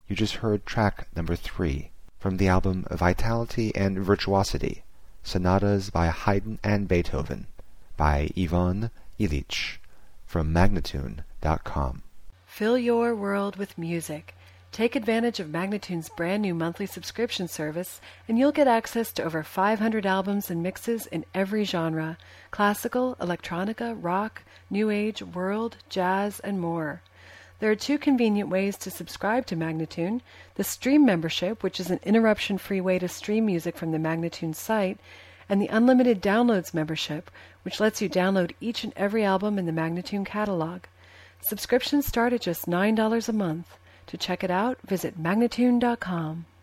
You just heard track number 3 from the album Vitality and Virtuosity, Sonatas by Haydn and Beethoven, by Ivan Illich, from Magnatune.com. Fill your world with music. Take advantage of Magnatune's brand new monthly subscription service, and you'll get access to over 500 albums and mixes in every genre: classical, electronica, rock, new age, world, jazz, and more. There are 2 convenient ways to subscribe to Magnatune: the Stream membership, which is an interruption-free way to stream music from the Magnatune site, and the Unlimited Downloads membership, which lets you download each and every album in the Magnatune catalog. Subscriptions start at just $9 a month. To check it out, visit Magnatune.com.